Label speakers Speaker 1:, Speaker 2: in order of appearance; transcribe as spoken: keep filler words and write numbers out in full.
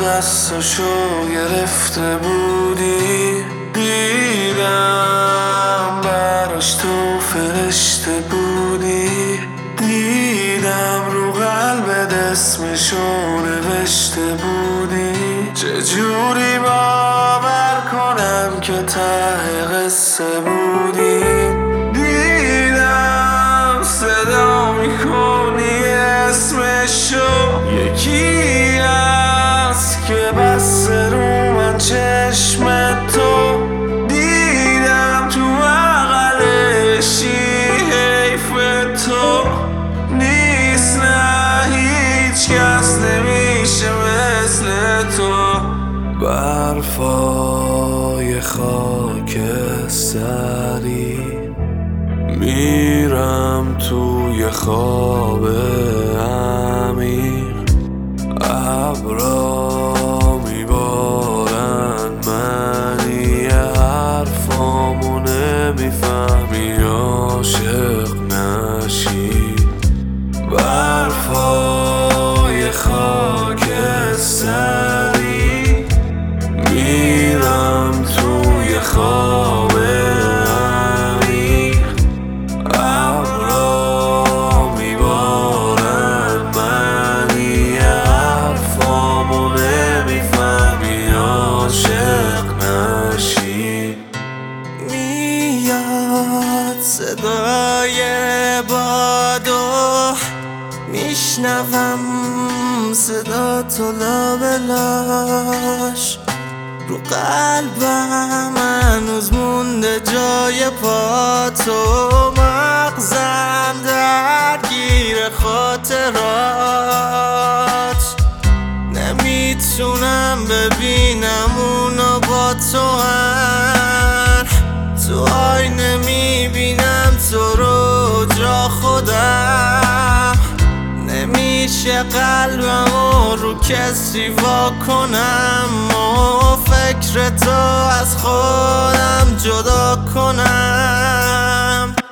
Speaker 1: دستشو گرفته بودی، دیدم براش تو فرشته بودی، دیدم رو قلبت اسمشو نوشته بودی. چجوری باور کنم که ته قصه بودی؟ دیدم صدا میکنی اسمشو، یکی هست که بسته رو من چشم تو، دیدم تو بغلشی حیف تو نیست، نه هیچ کس نمیشه مثل تو. برفای خاکستری میرم توی خواب عمیق، ابرا میبارن منی حرفامو نمیفهمی عاشق نشی. برفای خاکستری میرم توی خواب عمیق، ابرا میبارن منی حرفامو نمیفهمی عاشق نشی.
Speaker 2: میاد صدای بادو، میشنوم صدا تو لابلاش، رو قلبم هنوز مونده جای پا تو، مغزم درگیر خاطرات، نمیتونم ببینم اونو با تو هم، تو آینه میبینم تو رو جا خودم، نمیشه قلبمو رو کسی وا کنم و فکر تو از خودم جدا کنم.